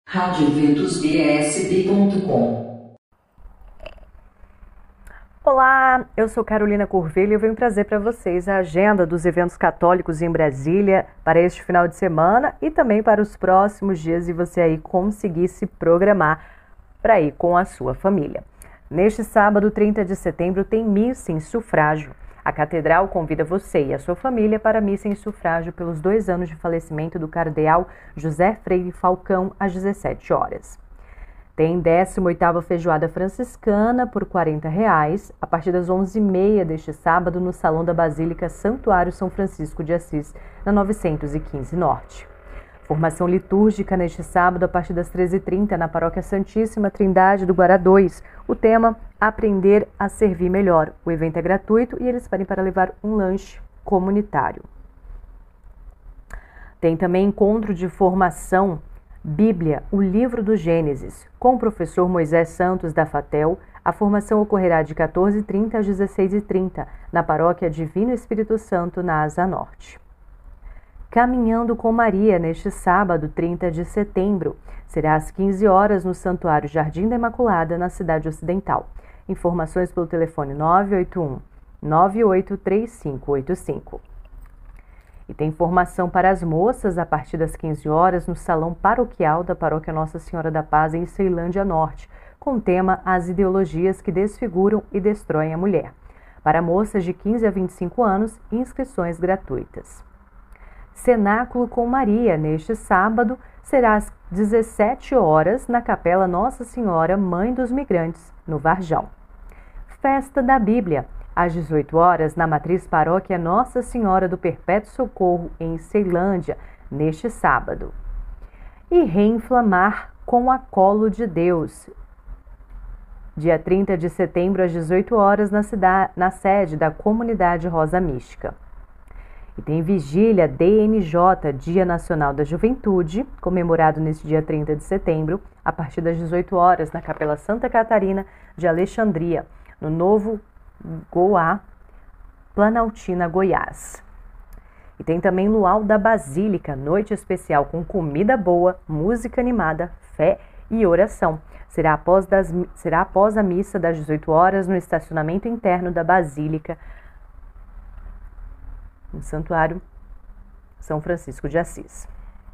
radioventusbsb.com. Olá, eu sou Carolina Corvelho e eu venho trazer para vocês a agenda dos eventos católicos em Brasília para este final de semana e também para os próximos dias e você aí conseguir se programar para ir com a sua família. Neste sábado, 30 de setembro, tem missa em sufrágio. A Catedral convida você e a sua família para a missa em sufrágio pelos 2 anos de falecimento do cardeal José Freire Falcão, às 17 horas. Tem 18ª Feijoada Franciscana por R$ 40, a partir das 11h30 deste sábado, no Salão da Basílica Santuário São Francisco de Assis, na 915 Norte. Formação litúrgica neste sábado, a partir das 13h30, na Paróquia Santíssima Trindade do Guará 2. O tema, Aprender a Servir Melhor. O evento é gratuito e eles pedem para levar um lanche comunitário. Tem também encontro de formação Bíblia, o livro do Gênesis, com o professor Moisés Santos da FATEL. A formação ocorrerá de 14h30 às 16h30, na Paróquia Divino Espírito Santo, na Asa Norte. Caminhando com Maria, neste sábado, 30 de setembro. Será às 15 horas no Santuário Jardim da Imaculada, na Cidade Ocidental. Informações pelo telefone 981-983585. E tem formação para as moças a partir das 15 horas no Salão Paroquial da Paróquia Nossa Senhora da Paz, em Ceilândia Norte, com o tema As Ideologias que Desfiguram e Destroem a Mulher. Para moças de 15 a 25 anos, inscrições gratuitas. Cenáculo com Maria, neste sábado, será às 17 horas na Capela Nossa Senhora Mãe dos Migrantes, no Varjão. Festa da Bíblia, às 18 horas na Matriz Paróquia Nossa Senhora do Perpétuo Socorro, em Ceilândia, neste sábado. E Reinflamar com a Colo de Deus, dia 30 de setembro, às 18 horas na sede da Comunidade Rosa Mística. E tem Vigília DNJ, Dia Nacional da Juventude, comemorado neste dia 30 de setembro, a partir das 18 horas, na Capela Santa Catarina de Alexandria, no Novo Goá, Planaltina, Goiás. E tem também Luau da Basílica, noite especial com comida boa, música animada, fé e oração. Será após a missa das 18 horas no estacionamento interno da Basílica, no Santuário São Francisco de Assis.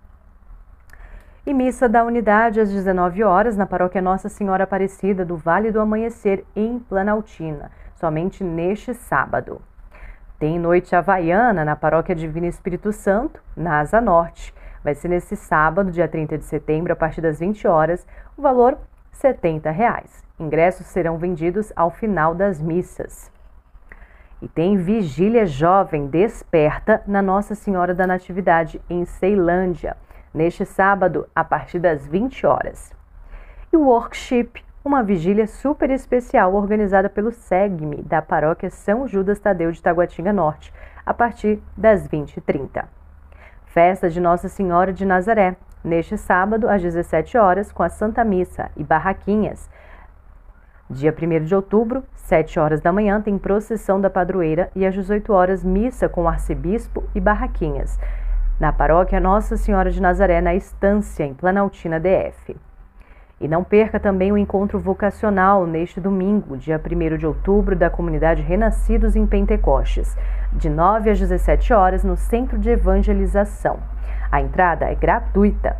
E missa da unidade às 19 horas na Paróquia Nossa Senhora Aparecida do Vale do Amanhecer, em Planaltina, somente neste sábado. Tem noite havaiana na Paróquia Divino Espírito Santo, na Asa Norte. Vai ser nesse sábado, dia 30 de setembro, a partir das 20 horas, o valor R$ 70. Ingressos serão vendidos ao final das missas. E tem Vigília Jovem Desperta na Nossa Senhora da Natividade, em Ceilândia, neste sábado, a partir das 20 horas. E o Worship, uma vigília super especial organizada pelo SEGME da Paróquia São Judas Tadeu de Taguatinga Norte, a partir das 20h30. Festa de Nossa Senhora de Nazaré, neste sábado, às 17 horas, com a Santa Missa e barraquinhas. Dia 1º de outubro, 7 horas da manhã, tem procissão da padroeira e às 18 horas, missa com o arcebispo e barraquinhas, na Paróquia Nossa Senhora de Nazaré, na Estância, em Planaltina, DF. E não perca também o encontro vocacional neste domingo, dia 1º de outubro, da comunidade Renascidos em Pentecostes, de 9 às 17 horas, no Centro de Evangelização. A entrada é gratuita.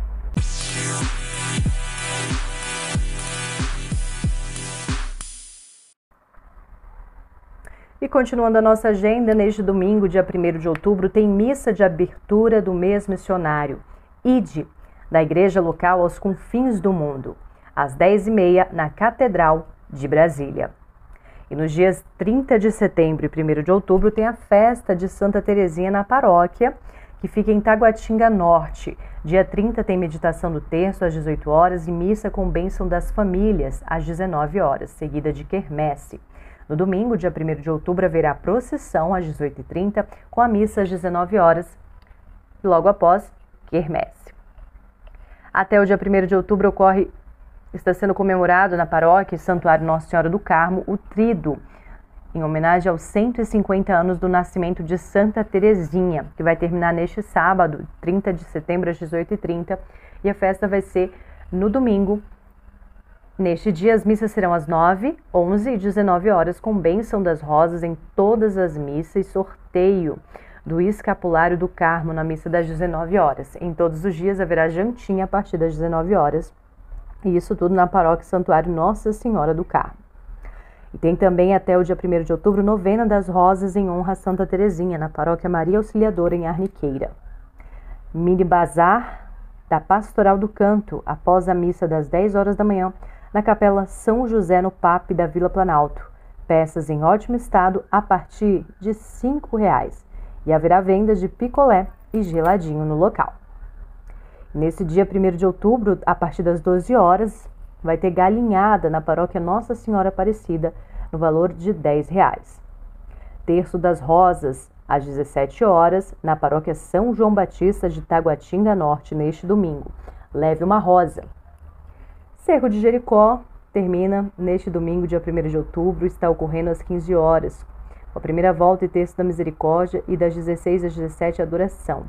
E continuando a nossa agenda, neste domingo, dia 1º de outubro, tem missa de abertura do mês missionário, Ide, da igreja local aos confins do mundo, às 10h30, na Catedral de Brasília. E nos dias 30 de setembro e 1º de outubro, tem a festa de Santa Terezinha na paróquia, que fica em Taguatinga Norte. Dia 30 tem meditação do terço às 18 horas e missa com bênção das famílias às 19 horas, seguida de quermesse. No domingo, dia 1º de outubro, haverá procissão às 18h30, com a missa às 19 horas e logo após, quermesse. Até o dia 1º de outubro está sendo comemorado na paróquia Santuário Nossa Senhora do Carmo o Tríduo, em homenagem aos 150 anos do nascimento de Santa Terezinha, que vai terminar neste sábado, 30 de setembro, às 18h30, e a festa vai ser no domingo. Neste dia, as missas serão às 9, 11 e 19 horas, com bênção das rosas em todas as missas e sorteio do escapulário do Carmo na missa das 19 horas. Em todos os dias haverá jantinha a partir das 19 horas. E isso tudo na paróquia Santuário Nossa Senhora do Carmo. E tem também até o dia 1º de outubro, novena das rosas em honra a Santa Terezinha, na paróquia Maria Auxiliadora, em Arniqueira. Mini bazar da Pastoral do Canto, após a missa das 10 horas da manhã, na Capela São José, no PAP da Vila Planalto. Peças em ótimo estado a partir de R$ 5,00. E haverá vendas de picolé e geladinho no local. Nesse dia 1º de outubro, a partir das 12 horas, vai ter galinhada na paróquia Nossa Senhora Aparecida, no valor de R$ 10,00. Terço das Rosas, às 17 horas, na paróquia São João Batista de Taguatinga Norte, neste domingo. Leve uma rosa. Cerco de Jericó termina neste domingo, dia 1º de outubro, está ocorrendo às 15 horas. A primeira volta e terço da misericórdia e das 16 às 17 adoração.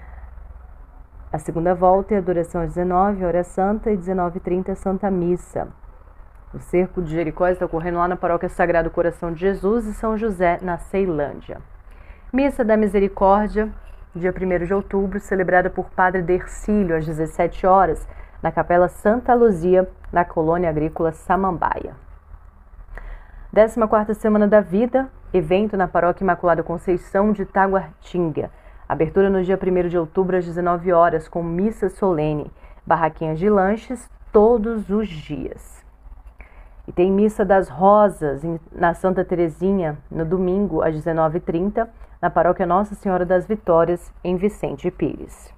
A segunda volta e adoração às 19, hora santa, e 19h30 Santa Missa. O cerco de Jericó está ocorrendo lá na paróquia Sagrado Coração de Jesus e São José, na Ceilândia. Missa da Misericórdia, dia 1º de outubro, celebrada por Padre Dercílio, às 17 horas, na Capela Santa Luzia, na Colônia Agrícola Samambaia. 14ª Semana da Vida, evento na Paróquia Imaculada Conceição de Taguatinga. Abertura no dia 1º de outubro, às 19 horas, com missa solene, barraquinhas de lanches todos os dias. E tem Missa das Rosas na Santa Terezinha, no domingo, às 19h30, na Paróquia Nossa Senhora das Vitórias, em Vicente Pires.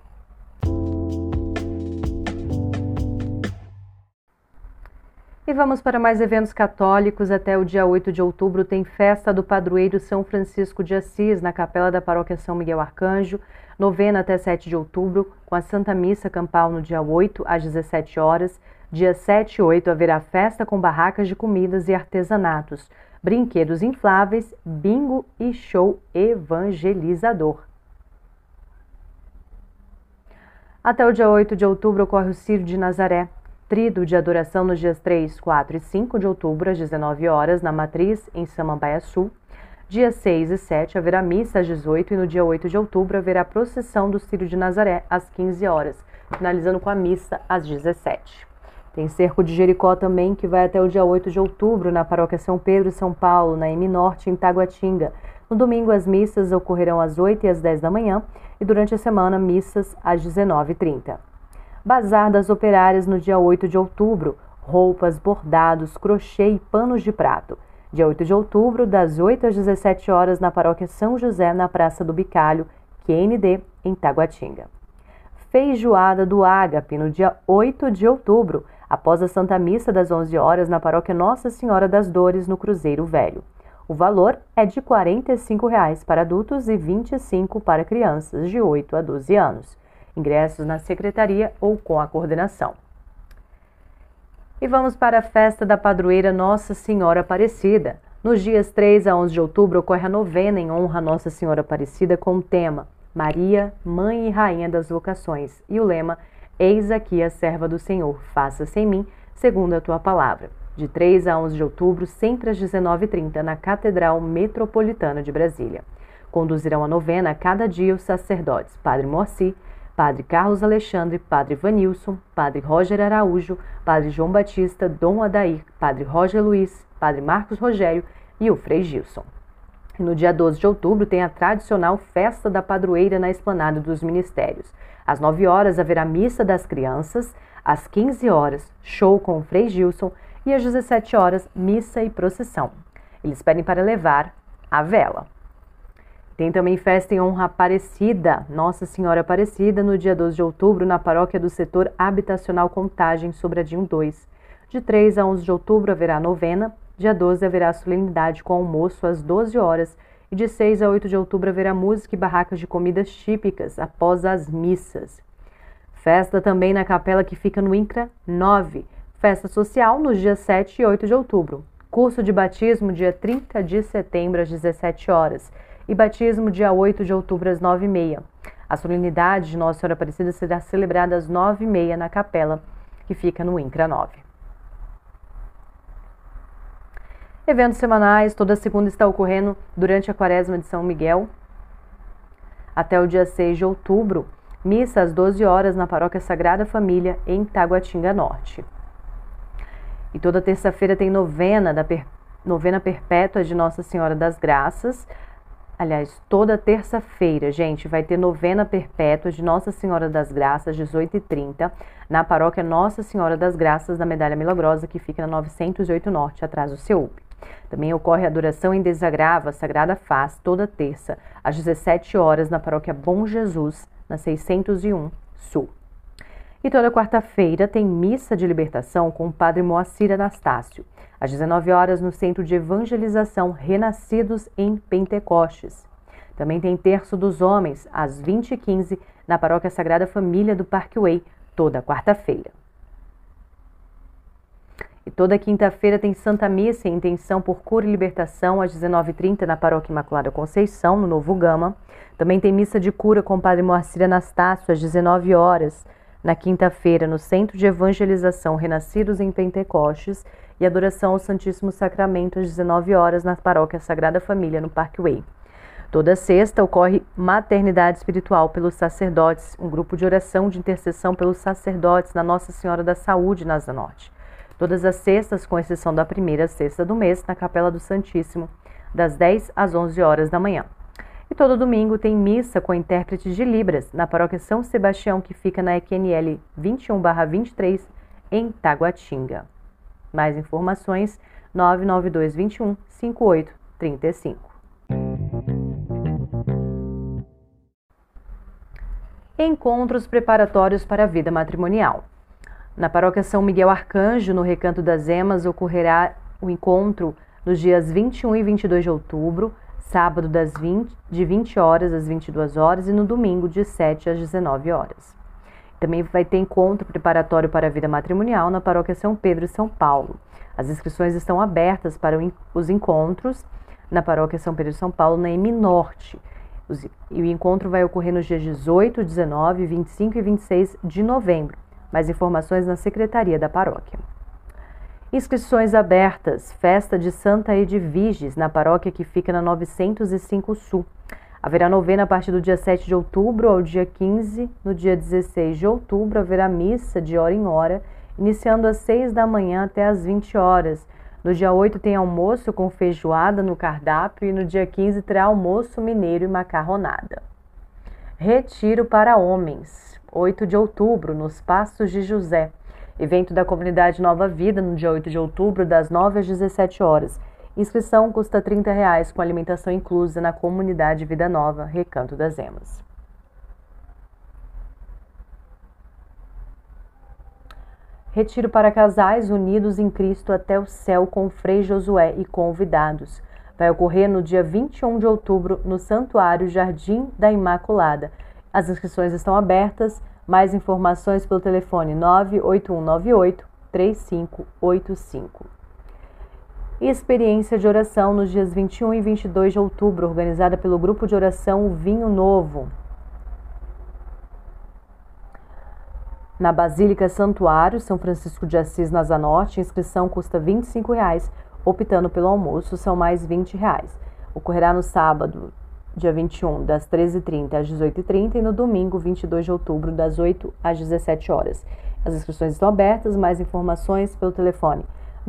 E vamos para mais eventos católicos. Até o dia 8 de outubro tem festa do padroeiro São Francisco de Assis, na capela da paróquia São Miguel Arcanjo. Novena até 7 de outubro, com a Santa Missa Campal no dia 8, às 17 horas. Dia 7 e 8 haverá festa com barracas de comidas e artesanatos, brinquedos infláveis, bingo e show evangelizador. Até o dia 8 de outubro ocorre o Círio de Nazaré, Tríduo de adoração nos dias 3, 4 e 5 de outubro, às 19 horas, na Matriz, em Samambaia Sul. Dia 6 e 7 haverá missa às 18 e no dia 8 de outubro haverá procissão do Círio de Nazaré às 15 horas, finalizando com a missa às 17. Tem cerco de Jericó também, que vai até o dia 8 de outubro, na paróquia São Pedro e São Paulo, na M Norte, em Taguatinga. No domingo, as missas ocorrerão às 8 e às 10 da manhã e durante a semana, missas às 19h30. Bazar das Operárias no dia 8 de outubro, roupas, bordados, crochê e panos de prato. Dia 8 de outubro, das 8 às 17 horas, na paróquia São José, na Praça do Bicalho, QND, em Taguatinga. Feijoada do Ágape no dia 8 de outubro, após a Santa Missa das 11 horas, na paróquia Nossa Senhora das Dores, no Cruzeiro Velho. O valor é de R$ 45,00 para adultos e R$ 25,00 para crianças de 8 a 12 anos. Ingressos na secretaria ou com a coordenação. E vamos para a festa da padroeira Nossa Senhora Aparecida. Nos dias 3 a 11 de outubro ocorre a novena em honra a Nossa Senhora Aparecida com o tema Maria, Mãe e Rainha das Vocações e o lema Eis aqui a serva do Senhor, faça-se em mim, segundo a tua palavra. De 3 a 11 de outubro, sempre às 19h30, na Catedral Metropolitana de Brasília. Conduzirão a novena a cada dia os sacerdotes Padre Morci, Padre Carlos Alexandre, Padre Vanilson, Padre Roger Araújo, Padre João Batista, Dom Adair, Padre Roger Luiz, Padre Marcos Rogério e o Frei Gilson. E no dia 12 de outubro tem a tradicional Festa da Padroeira na Esplanada dos Ministérios. Às 9 horas haverá Missa das Crianças, às 15 horas show com o Frei Gilson e às 17 horas missa e procissão. Eles pedem para levar a vela. Tem também festa em honra Aparecida, Nossa Senhora Aparecida, no dia 12 de outubro, na paróquia do setor habitacional Contagem, Sobradinho 2. De 3 a 11 de outubro haverá novena, dia 12 haverá a solenidade com almoço às 12 horas e de 6 a 8 de outubro haverá música e barracas de comidas típicas após as missas. Festa também na capela que fica no INCRA 9. Festa social nos dias 7 e 8 de outubro. Curso de batismo dia 30 de setembro às 17 horas. E batismo dia 8 de outubro às 9h30. A solenidade de Nossa Senhora Aparecida será celebrada às 9h30 na capela que fica no INCRA 9. Eventos semanais, toda segunda está ocorrendo durante a Quaresma de São Miguel, até o dia 6 de outubro, missa às 12 horas na Paróquia Sagrada Família, em Taguatinga Norte. E toda terça-feira tem novena perpétua de Nossa Senhora das Graças. Aliás, toda terça-feira, gente, vai ter novena perpétua de Nossa Senhora das Graças, 18h30, na Paróquia Nossa Senhora das Graças da Medalha Milagrosa, que fica na 908 Norte, atrás do CEUP. Também ocorre a adoração em desagravo, a Sagrada Face, toda terça, às 17 horas, na Paróquia Bom Jesus, na 601 Sul. E toda quarta-feira tem missa de libertação com o Padre Moacir Anastácio, às 19 horas, no Centro de Evangelização Renascidos em Pentecostes. Também tem Terço dos Homens, às 20h15, na Paróquia Sagrada Família do Parkway, toda quarta-feira. E toda quinta-feira tem Santa Missa em intenção por cura e libertação, às 19h30, na Paróquia Imaculada Conceição, no Novo Gama. Também tem missa de cura com o Padre Moacir Anastácio, às 19 horas, na quinta-feira, no Centro de Evangelização Renascidos em Pentecostes, e adoração ao Santíssimo Sacramento, às 19 horas, na Paróquia Sagrada Família, no Parkway. Toda sexta ocorre Maternidade Espiritual pelos Sacerdotes, um grupo de oração de intercessão pelos sacerdotes na Nossa Senhora da Saúde, na Asa Norte. Todas as sextas, com exceção da primeira sexta do mês, na Capela do Santíssimo, das 10 às 11 horas da manhã. E todo domingo tem missa com intérprete de Libras, na Paróquia São Sebastião, que fica na EQNL 21/23, em Taguatinga. Mais informações, 99221 5835. Encontros preparatórios para a vida matrimonial. Na Paróquia São Miguel Arcanjo, no Recanto das Emas, ocorrerá o encontro nos dias 21 e 22 de outubro, sábado de 20 horas às 22 horas e no domingo de 7 às 19 horas. Também vai ter encontro preparatório para a vida matrimonial na Paróquia São Pedro, São Paulo. As inscrições estão abertas para os encontros na Paróquia São Pedro, São Paulo, na M Norte. E o encontro vai ocorrer nos dias 18, 19, 25 e 26 de novembro. Mais informações na Secretaria da Paróquia. Inscrições abertas. Festa de Santa Edviges, na paróquia que fica na 905 Sul. Haverá novena a partir do dia 7 de outubro ao dia 15. No dia 16 de outubro haverá missa de hora em hora, iniciando às 6 da manhã até às 20 horas. No dia 8 tem almoço com feijoada no cardápio e no dia 15 terá almoço mineiro e macarronada. Retiro para homens. 8 de outubro, nos Pastos de José. Evento da Comunidade Nova Vida, no dia 8 de outubro, das 9 às 17 horas. Inscrição custa R$ 30, com alimentação inclusa na Comunidade Vida Nova, Recanto das Emas. Retiro para casais unidos em Cristo até o céu com Frei Josué e convidados. Vai ocorrer no dia 21 de outubro, no Santuário Jardim da Imaculada. As inscrições estão abertas. Mais informações pelo telefone 98198-3585. Experiência de oração nos dias 21 e 22 de outubro, organizada pelo Grupo de Oração Vinho Novo. Na Basílica Santuário, São Francisco de Assis, na Asa Norte, a inscrição custa R$ 25, optando pelo almoço são mais R$ 20. Ocorrerá no sábado, dia 21, das 13h30 às 18h30 e no domingo, 22 de outubro, das 8 às 17 horas. As inscrições estão abertas, mais informações pelo telefone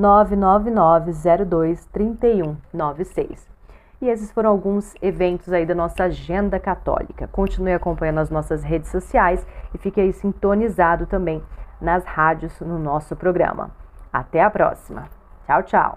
999-02-3196. E esses foram alguns eventos aí da nossa agenda católica. Continue acompanhando as nossas redes sociais e fique aí sintonizado também nas rádios no nosso programa. Até a próxima. Tchau, tchau.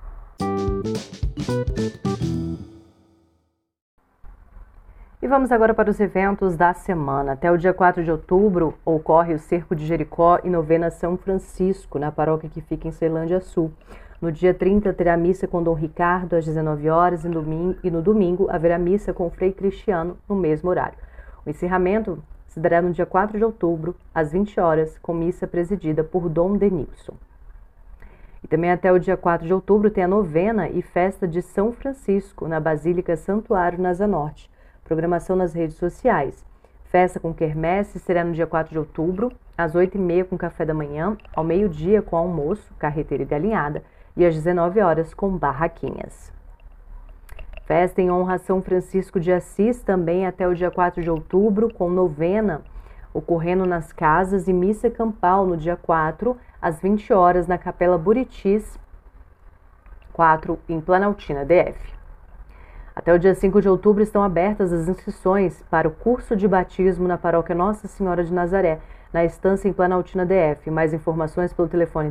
E vamos agora para os eventos da semana. Até o dia 4 de outubro ocorre o Cerco de Jericó e novena São Francisco, na paróquia que fica em Ceilândia Sul. No dia 30 terá missa com Dom Ricardo às 19 horas e no domingo haverá missa com o Frei Cristiano no mesmo horário. O encerramento se dará no dia 4 de outubro, às 20 horas, com missa presidida por Dom Denilson. E também até o dia 4 de outubro tem a novena e festa de São Francisco, na Basílica Santuário, na Asa Norte. Programação nas redes sociais. Festa com quermesse será no dia 4 de outubro, às 8h30 com café da manhã, ao meio-dia com almoço, carreteira e galinhada, e às 19 horas com barraquinhas. Festa em honra a São Francisco de Assis também até o dia 4 de outubro, com novena ocorrendo nas casas e missa campal no dia 4, às 20 horas, na Capela Buritis 4, em Planaltina, DF. Até o dia 5 de outubro estão abertas as inscrições para o curso de batismo na Paróquia Nossa Senhora de Nazaré, na estância em Planaltina, DF. Mais informações pelo telefone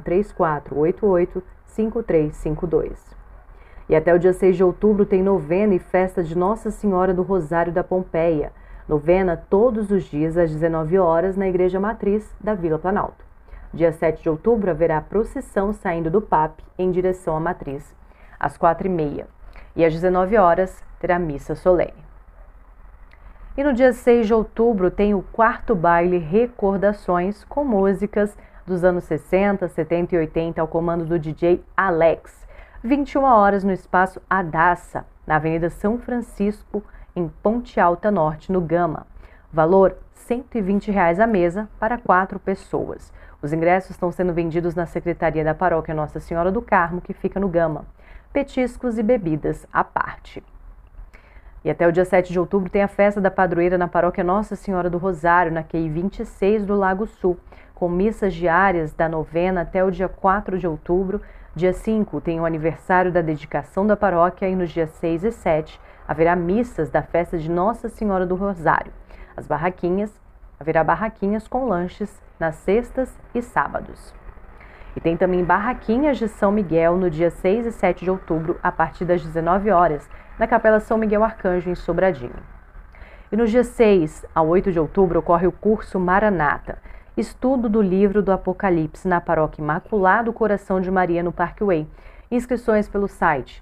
3488-5352. E até o dia 6 de outubro tem novena e festa de Nossa Senhora do Rosário da Pompeia. Novena todos os dias às 19 horas na Igreja Matriz da Vila Planalto. Dia 7 de outubro haverá procissão saindo do PAP em direção à Matriz, às 4h30. E às 19 horas terá missa solene. E no dia 6 de outubro tem o 4º baile Recordações, com músicas dos anos 60, 70 e 80 ao comando do DJ Alex. 21 horas no Espaço Adassa, na Avenida São Francisco, em Ponte Alta Norte, no Gama. Valor R$ 120 a mesa para 4 pessoas. Os ingressos estão sendo vendidos na Secretaria da Paróquia Nossa Senhora do Carmo, que fica no Gama. Petiscos e bebidas à parte. E até o dia 7 de outubro tem a festa da padroeira na Paróquia Nossa Senhora do Rosário, na QI 26 do Lago Sul, com missas diárias da novena até o dia 4 de outubro. Dia 5 tem o aniversário da dedicação da paróquia e nos dias 6 e 7 haverá missas da festa de Nossa Senhora do Rosário. Haverá barraquinhas com lanches nas sextas e sábados. E tem também barraquinhas de São Miguel no dia 6 e 7 de outubro, a partir das 19 horas, na Capela São Miguel Arcanjo, em Sobradinho. E no dia 6 a 8 de outubro ocorre o curso Maranata, estudo do livro do Apocalipse na Paróquia Imaculado Coração de Maria, no Parkway. Inscrições pelo site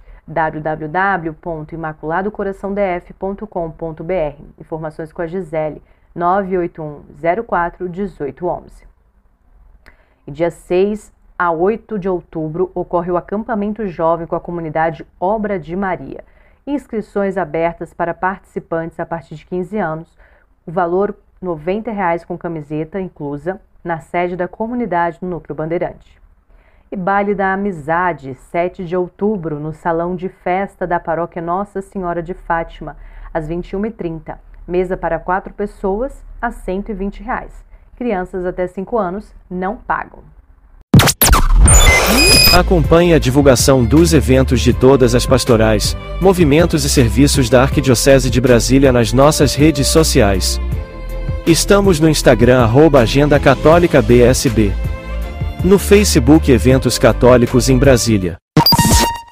www.imaculadocoraçãodf.com.br. Informações com a Gisele, 981041811. E dia 6 a 8 de outubro ocorre o acampamento jovem com a comunidade Obra de Maria. Inscrições abertas para participantes a partir de 15 anos. O valor R$ 90 com camiseta inclusa, na sede da comunidade no Núcleo Bandeirante. E Baile da Amizade, 7 de outubro, no Salão de Festa da Paróquia Nossa Senhora de Fátima, às 21h30. Mesa para 4 pessoas, a R$ 120. Crianças até 5 anos não pagam. Acompanhe a divulgação dos eventos de todas as pastorais, movimentos e serviços da Arquidiocese de Brasília nas nossas redes sociais. Estamos no Instagram @Agenda Católica BSB. No Facebook Eventos Católicos em Brasília.